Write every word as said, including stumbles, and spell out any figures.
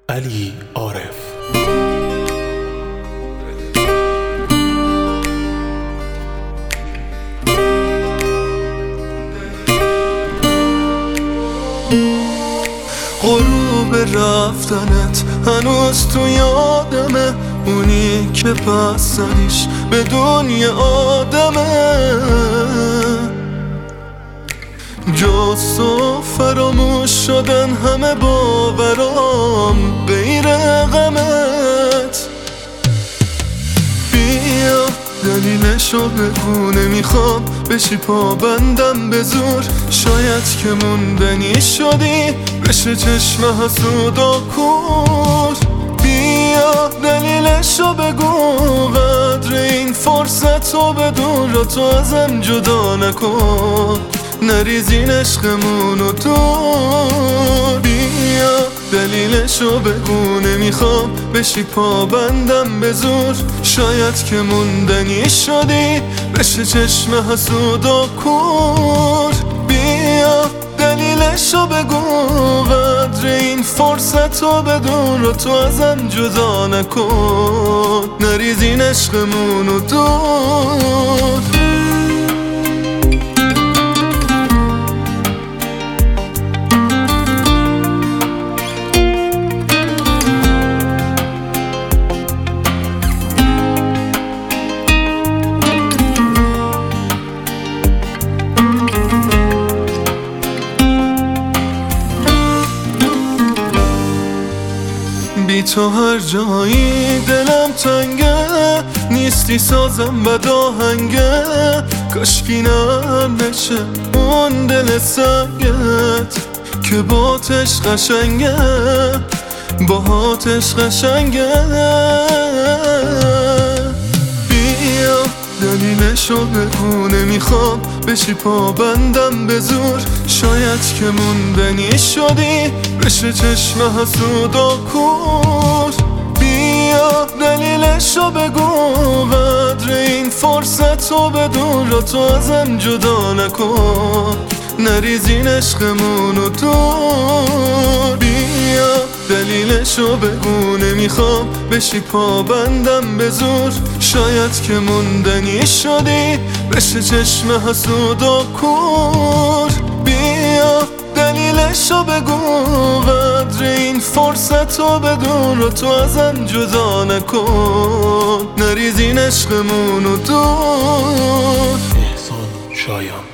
علی عارف. غروب رفتنت هنوز تو یادمه، اونی که پس زدیش به دنیا آدمه. جز تو فراموش شدن همه باورام غیر غمت. بیا دلیلشو بگو، نمیخوام بشی پابندم به زور. شاید که موندنی شدی بشه چشم حسود و کور. بیا دلیلشو بگو، قدر این فرصتو بدون رو تو ازم جدا نکن. نریزین عشقمونو دور. بیا دلیلشو بگو، نمیخوام بشی پابندم به زور. شاید که موندنی شدی بشه چشم حسود و کور. بیا دلیلشو بگو، قدر این فرصتو بدون رو تو ازم جدا نکن. نریزین عشقمونو دور. بی تو هر جایی دلم تنگه، نیستی سازم بد آهنگه. کاشکی نرم بشه اون دل سنگت که باتش قشنگه، باهاتش قشنگه. بیا دلیلشو بگو، نمیخوام بشی پابندم به زور. شاید که موندنی شدی بشه چشم حسود و کور. بیا دلیلشو بگو، قدر این فرصتو بدون رو تو ازم جدا نکن. نریزین عشقمونو دور. بیا دلیلشو بگو، نمیخوام بشی پابندم به زور. شاید که موندنی شدی بشه چشم حسود و کور. بیا دلیلشو بگو، قدر این فرصتو بدون رو تو ازم جدا نکن. نریزین عشقمونو دور. احسان شایان.